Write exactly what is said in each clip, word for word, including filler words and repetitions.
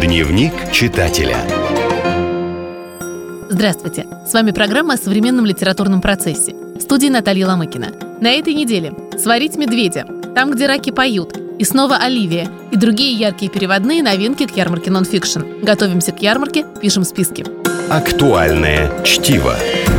Дневник читателя. Здравствуйте! С вами программа о современном литературном процессе. В студии Наталья Ломыкина. На этой неделе «Сварить медведя», «Там, где раки поют», и снова «Оливия» и другие яркие переводные новинки к ярмарке нонфикшн. Готовимся к ярмарке, пишем списки. Актуальное чтиво.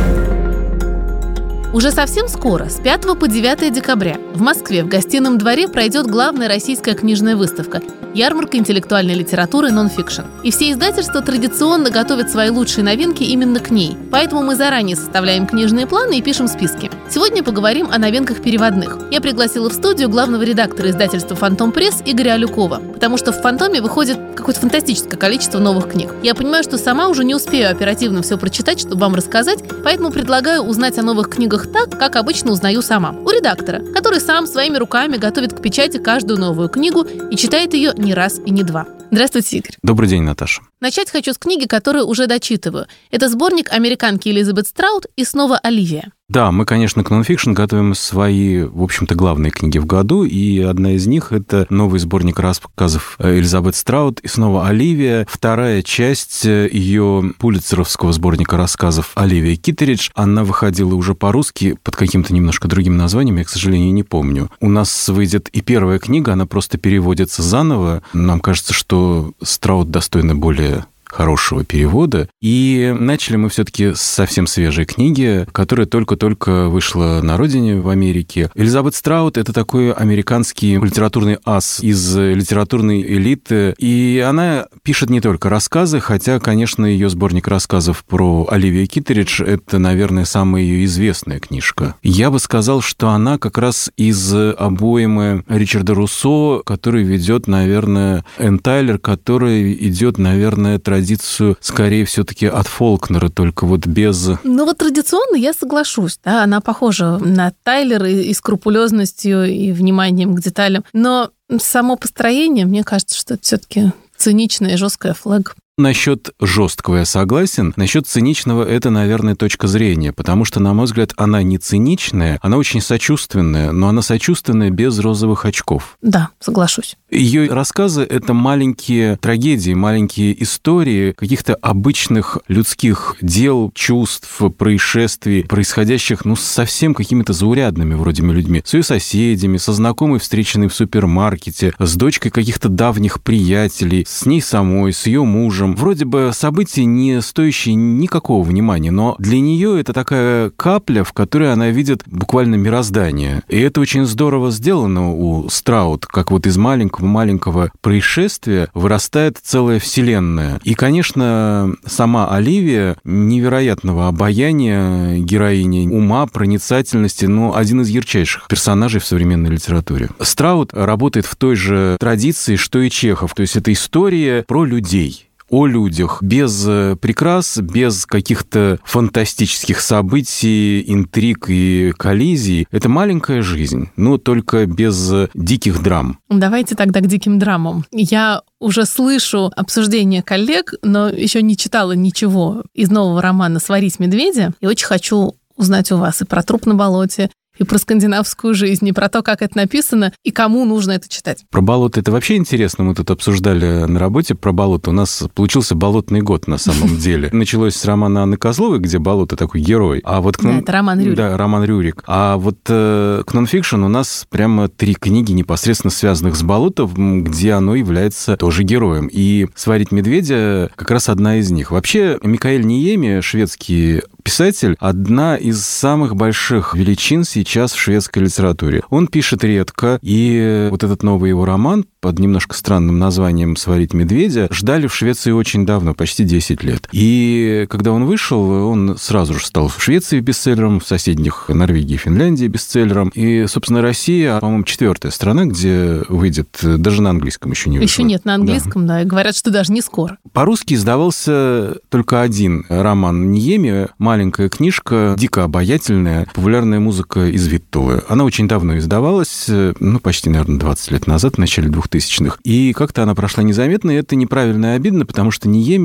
Уже совсем скоро, с пятого по девятое декабря, в Москве в Гостином дворе пройдет главная российская книжная выставка «Ярмарка интеллектуальной литературы нонфикшн». И все издательства традиционно готовят свои лучшие новинки именно к ней. Поэтому мы заранее составляем книжные планы и пишем списки. Сегодня поговорим о новинках переводных. Я пригласила в студию главного редактора издательства «Фантом Пресс» Игоря Алюкова, потому что в «Фантоме» выходит какое-то фантастическое количество новых книг. Я понимаю, что сама уже не успею оперативно все прочитать, чтобы вам рассказать, поэтому предлагаю узнать о новых книгах так, как обычно узнаю сама. У редактора, который сам своими руками готовит к печати каждую новую книгу и читает ее не раз и не два. Здравствуйте, Игорь. Добрый день, Наташа. Начать хочу с книги, которую уже дочитываю. Это сборник американки Элизабет Страут и снова «Оливия». Да, мы, конечно, к нонфикшн готовим свои, в общем-то, главные книги в году, и одна из них — это новый сборник рассказов Элизабет Страут и снова «Оливия». Вторая часть ее пулитцеровского сборника рассказов «Оливия Киттеридж». Она выходила уже по-русски под каким-то немножко другим названием, я, к сожалению, не помню. У нас выйдет и первая книга, она просто переводится заново. Нам кажется, что Страут достойна более хорошего перевода. И начали мы все-таки с совсем свежей книги, которая только-только вышла на родине в Америке. Элизабет Страут — это такой американский литературный ас из литературной элиты. И она пишет не только рассказы, хотя, конечно, ее сборник рассказов про Оливию Киттеридж — это, наверное, самая ее известная книжка. Я бы сказал, что она как раз из обоймы Ричарда Руссо, который ведет, наверное, Энн Тайлер, который идет, наверное, традицию скорее все-таки от Фолкнера, только вот без... Ну вот традиционно я соглашусь, да, она похожа на Тайлера и, и скрупулезностью, и вниманием к деталям, но само построение, мне кажется, что это все-таки циничная и жесткая флэг. Насчет жесткого я согласен. Насчет циничного это, наверное, точка зрения, потому что, на мой взгляд, она не циничная, она очень сочувственная, но она сочувственная без розовых очков. Да, соглашусь. Ее рассказы — это маленькие трагедии, маленькие истории каких-то обычных людских дел, чувств, происшествий, происходящих, ну, с совсем какими-то заурядными вроде людьми. С ее соседями, со знакомой, встреченной в супермаркете, с дочкой каких-то давних приятелей, с ней самой, с ее мужем. Вроде бы события, не стоящие никакого внимания, но для нее это такая капля, в которой она видит буквально мироздание. И это очень здорово сделано у Страут, как вот из маленького-маленького происшествия вырастает целая вселенная. И, конечно, сама Оливия невероятного обаяния героини, ума, проницательности, но один из ярчайших персонажей в современной литературе. Страут работает в той же традиции, что и Чехов, то есть это история про людей. О людях, без прикрас, без каких-то фантастических событий, интриг и коллизий. Это маленькая жизнь, но только без диких драм. Давайте тогда к диким драмам. Я уже слышу обсуждение коллег, но еще не читала ничего из нового романа «Сварить медведя», и очень хочу узнать у вас и про «Труп на болоте», и про скандинавскую жизнь, и про то, как это написано, и кому нужно это читать. Про болото это вообще интересно. Мы тут обсуждали на работе про болото. У нас получился болотный год на самом деле. Началось с романа Анны Козловой, где болото такой герой. А вот к да, это Роман Рюрик. Да, Роман Рюрик. А вот э, к нонфикшн у нас прямо три книги, непосредственно связанных с болотом, где оно является тоже героем. И «Сварить медведя» как раз одна из них. Вообще, Микаэль Ниеми, шведский писатель, одна из самых больших величин сейчас в шведской литературе. Он пишет редко, и вот этот новый его роман под немножко странным названием «Сварить медведя» ждали в Швеции очень давно, почти десять лет. И когда он вышел, он сразу же стал в Швеции бестселлером, в соседних Норвегии и Финляндии бестселлером. И, собственно, Россия, по-моему, четвертая страна, где выйдет, даже на английском еще не вышло. Еще нет, на английском, да. да, и говорят, что даже не скоро. По-русски издавался только один роман Ниеми, маленькая книжка, дико обаятельная, популярная музыка из Виттулы. Она очень давно издавалась, ну, почти, наверное, двадцать лет назад, в начале двухтысячных. И как-то она прошла незаметно, и это неправильно и обидно, потому что Ниеми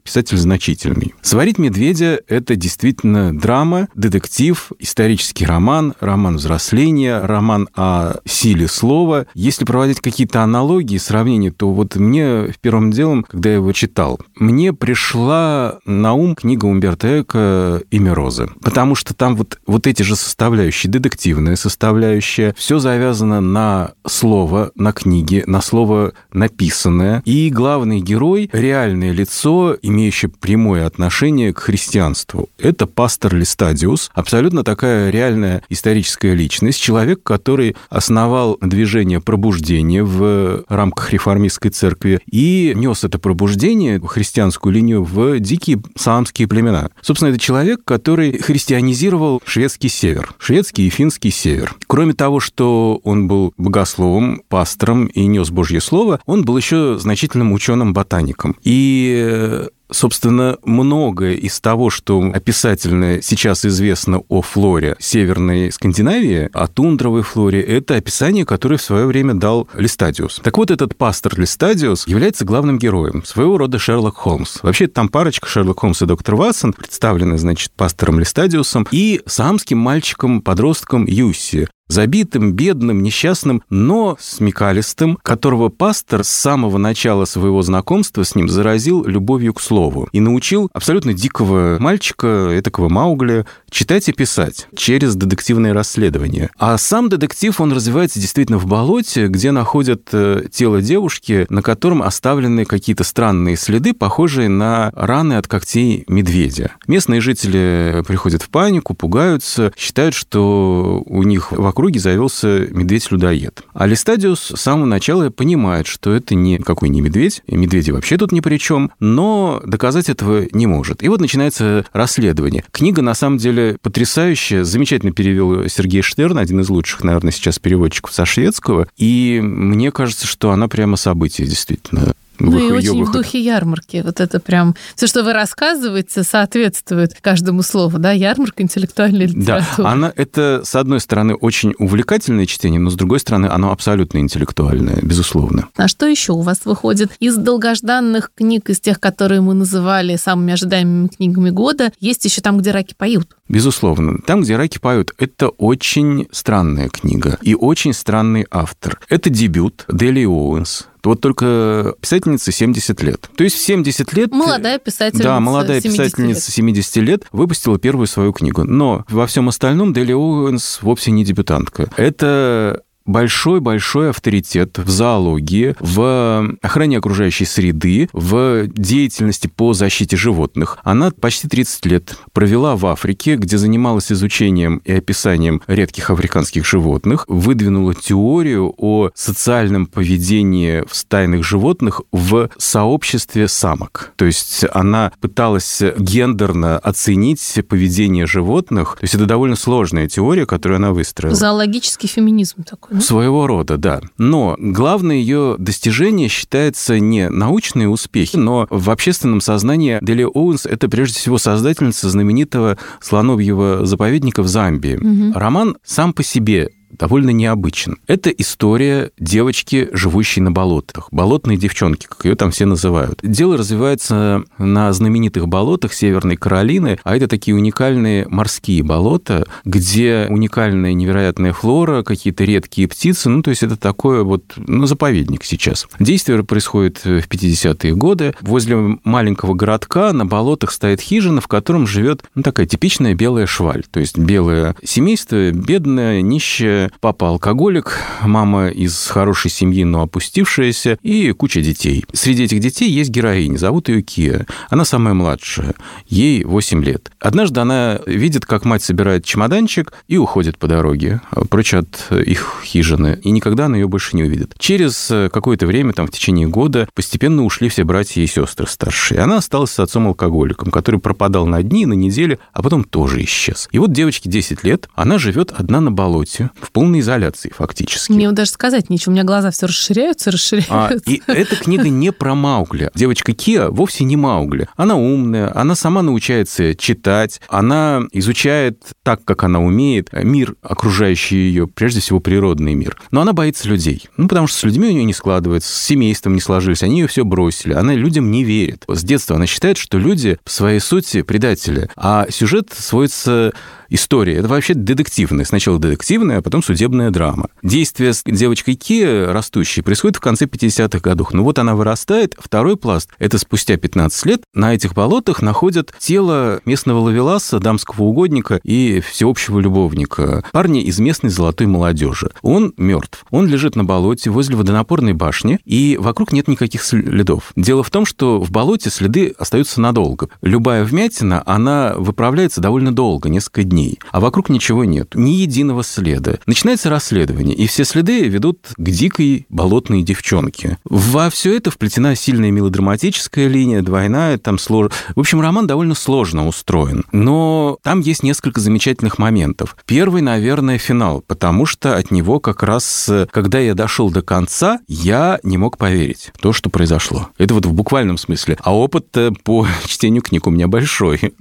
писатель значительный. «Сварить медведя» — это действительно драма, детектив, исторический роман, роман взросления, роман о силе слова. Если проводить какие-то аналогии, сравнения, то вот мне в первым делом, когда я его читал, мне пришла на ум книга Умберто Эко «Имя Розы». Потому что там вот, вот эти же составляющие, детективная составляющая, все завязано на слово, на книге, на слово написанное. И главный герой — реальное лицо, имеющее прямое отношение к христианству. Это пастор Лестадиус, абсолютно такая реальная историческая личность, человек, который основал движение пробуждения в рамках реформистской церкви и нес это пробуждение, христианскую линию, в дикие саамские племена. Собственно, это человек, который христианизировал шведский север, шведский и финский север. Кроме того, что он был богословом, пастором и нес Божье слово, он был еще значительным ученым-ботаником. И собственно, многое из того, что описательно сейчас известно о флоре Северной Скандинавии, о тундровой флоре, это описание, которое в свое время дал Лестадиус. Так вот, этот пастор Лестадиус является главным героем, своего рода Шерлок Холмс. Вообще, там парочка, Шерлок Холмс и доктор Ватсон, представлены, значит, пастором Лестадиусом и саамским мальчиком-подростком Юсси, забитым, бедным, несчастным, но смекалистым, которого пастор с самого начала своего знакомства с ним заразил любовью к слову и научил абсолютно дикого мальчика, этакого Маугли, читать и писать через детективное расследование. А сам детектив, он развивается действительно в болоте, где находят тело девушки, на котором оставлены какие-то странные следы, похожие на раны от когтей медведя. Местные жители приходят в панику, пугаются, считают, что у них в округе завелся медведь-людоед. А Лестадиус с самого начала понимает, что это никакой не медведь, и медведи вообще тут ни при чем, но доказать этого не может. И вот начинается расследование. Книга, на самом деле, потрясающая, замечательно перевел Сергей Штерн, один из лучших, наверное, сейчас переводчиков со шведского, и мне кажется, что она прямо событие, действительно. Ну и очень выход. В духе ярмарки. Вот это прям... Все, что вы рассказываете, соответствует каждому слову, да? Ярмарка интеллектуальной литературы. Да, она, это, с одной стороны, очень увлекательное чтение, но, с другой стороны, оно абсолютно интеллектуальное, безусловно. А что еще у вас выходит? Из долгожданных книг, из тех, которые мы называли самыми ожидаемыми книгами года, есть еще «Там, где раки поют». Безусловно. «Там, где раки поют» — это очень странная книга и очень странный автор. Это дебют Делии Оуэнс. Вот только писательнице семьдесят лет. То есть в семьдесят лет... Молодая писательница. Да, молодая писательница семидесяти лет выпустила первую свою книгу. Но во всем остальном Делия Оуэнс вовсе не дебютантка. Это большой-большой авторитет в зоологии, в охране окружающей среды, в деятельности по защите животных. Она почти тридцать лет провела в Африке, где занималась изучением и описанием редких африканских животных, выдвинула теорию о социальном поведении в стайных животных в сообществе самок. То есть она пыталась гендерно оценить поведение животных. То есть это довольно сложная теория, которую она выстроила. Зоологический феминизм такой. Своего рода, да. Но главное ее достижение считается не научные успехи, но в общественном сознании Делия Оуэнс — это прежде всего создательница знаменитого слоновьего заповедника в Замбии. Угу. Роман сам по себе довольно необычен. Это история девочки, живущей на болотах. Болотной девчонки, как ее там все называют. Дело развивается на знаменитых болотах Северной Каролины, а это такие уникальные морские болота, где уникальная невероятная флора, какие-то редкие птицы, ну, то есть это такое вот, ну, заповедник сейчас. Действие происходит в пятидесятые годы. Возле маленького городка на болотах стоит хижина, в котором живет, ну, такая типичная белая шваль, то есть белое семейство, бедное, нищее, папа алкоголик, мама из хорошей семьи, но опустившаяся, и куча детей. Среди этих детей есть героиня, зовут ее Кия. Она самая младшая, ей восемь лет. Однажды она видит, как мать собирает чемоданчик и уходит по дороге, прочь от их хижины, и никогда она ее больше не увидит. Через какое-то время, там, в течение года, постепенно ушли все братья и сестры старшие. Она осталась с отцом-алкоголиком, который пропадал на дни, на недели, а потом тоже исчез. И вот девочке десять лет, она живет одна на болоте, в полной изоляции фактически. Мне даже сказать нечего, у меня глаза все расширяются, расширяются. А, и эта книга не про Маугли. Девочка Киа вовсе не Маугли. Она умная, она сама научается читать, она изучает так, как она умеет, мир, окружающий ее, прежде всего природный мир. Но она боится людей. Ну, потому что с людьми у нее не складывается, с семейством не сложились, они ее все бросили. Она людям не верит. С детства она считает, что люди по своей сути предатели. А сюжет сводится... История. Это вообще детективная. Сначала детективная, а потом судебная драма. Действие с девочкой Ки, растущей, происходит в конце пятидесятых годов. Ну вот она вырастает. Второй пласт – это спустя пятнадцать лет на этих болотах находят тело местного ловеласа, дамского угодника и всеобщего любовника, парня из местной золотой молодежи. Он мертв. Он лежит на болоте возле водонапорной башни, и вокруг нет никаких следов. Дело в том, что в болоте следы остаются надолго. Любая вмятина, она выправляется довольно долго, несколько дней. А вокруг ничего нет, ни единого следа. Начинается расследование, и все следы ведут к дикой болотной девчонке. Во все это вплетена сильная мелодраматическая линия, двойная, там сложно. В общем, роман довольно сложно устроен. Но там есть несколько замечательных моментов. Первый, наверное, финал, потому что от него как раз, когда я дошел до конца, я не мог поверить в то, что произошло. Это вот в буквальном смысле. А опыт по чтению книг у меня большой.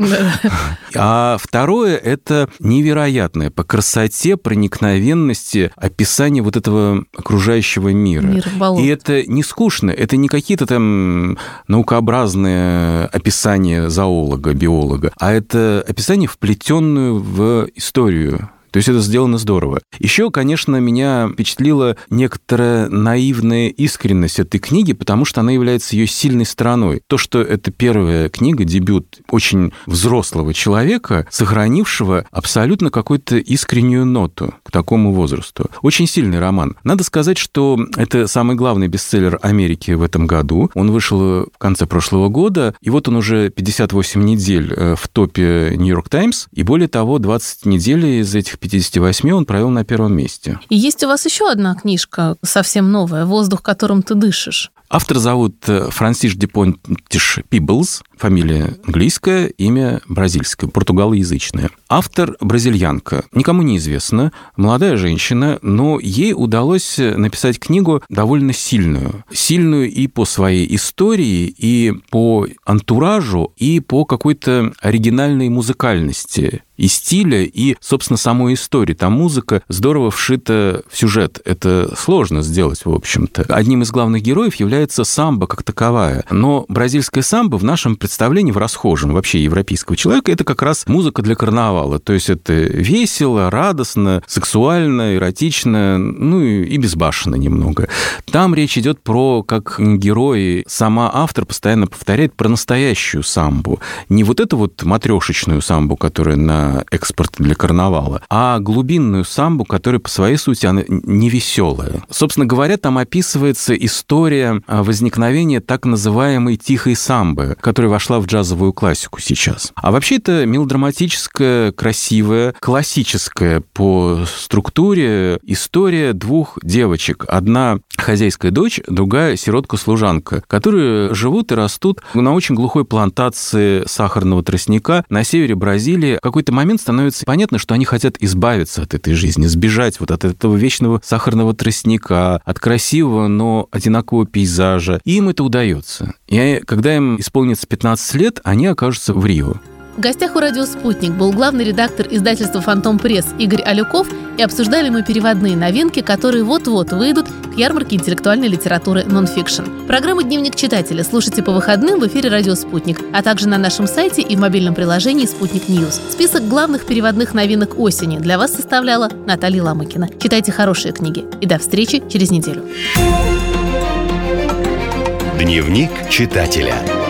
А второе, это Это невероятное по красоте, проникновенности описание вот этого окружающего мира. Мир болот. И это не скучно, это не какие-то там наукообразные описания зоолога, биолога, а это описание, вплетенную в историю. То есть это сделано здорово. Еще, конечно, меня впечатлила некоторая наивная искренность этой книги, потому что она является ее сильной стороной. То, что это первая книга, дебют очень взрослого человека, сохранившего абсолютно какую-то искреннюю ноту к такому возрасту. Очень сильный роман. Надо сказать, что это самый главный бестселлер Америки в этом году. Он вышел в конце прошлого года, и вот он уже пятьдесят восемь недель в топе Нью-Йорк Таймс, и более того, двадцать недель из этих пятидесяти восьми он провел на первом месте. И есть у вас еще одна книжка, совсем новая, «Воздух, которым ты дышишь». Автор зовут Франсиш де Понтиш Пиблз, фамилия английская, имя бразильское, португалоязычное. Автор бразильянка, никому не известно, молодая женщина, но ей удалось написать книгу довольно сильную. Сильную и по своей истории, и по антуражу, и по какой-то оригинальной музыкальности и стиля, и, собственно, самой истории. Там музыка здорово вшита в сюжет. Это сложно сделать, в общем-то. Одним из главных героев является самбо как таковая. Но бразильская самбо в нашем представлении, в расхожем вообще европейского человека, это как раз музыка для карнавала. То есть это весело, радостно, сексуально, эротично, ну и безбашенно немного. Там речь идет про, как герой, сама автор постоянно повторяет, про настоящую самбу. Не вот эту вот матрешечную самбу, которая на экспорт для карнавала, а глубинную самбу, которая по своей сути она не веселая. Собственно говоря, там описывается история возникновения так называемой тихой самбы, которая вошла в джазовую классику сейчас. А вообще это мелодраматическая, красивая, классическая по структуре история двух девочек. Одна хозяйская дочь, другая сиротка-служанка, которые живут и растут на очень глухой плантации сахарного тростника на севере Бразилии. В какой-то момент становится понятно, что они хотят избавиться от этой жизни, сбежать вот от этого вечного сахарного тростника, от красивого, но одинакового пейзажа. И им это удается. И когда им исполнится пятнадцать лет, они окажутся в Рио. В гостях у «Радио Спутник» был главный редактор издательства «Фантом Пресс» Игорь Алюков, и обсуждали мы переводные новинки, которые вот-вот выйдут к ярмарке интеллектуальной литературы «Нонфикшн». Программу «Дневник читателя» слушайте по выходным в эфире «Радио Спутник», а также на нашем сайте и в мобильном приложении «Спутник Ньюс». Список главных переводных новинок осени для вас составляла Наталья Ломыкина. Читайте хорошие книги. И до встречи через неделю. Дневник читателя.